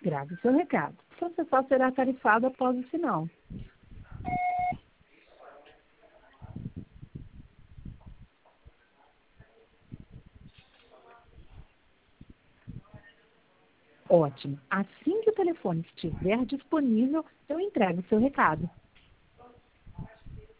Grave seu recado. Você só será tarifado após o sinal. Ótimo. Assim que o telefone estiver disponível, eu entrego o seu recado.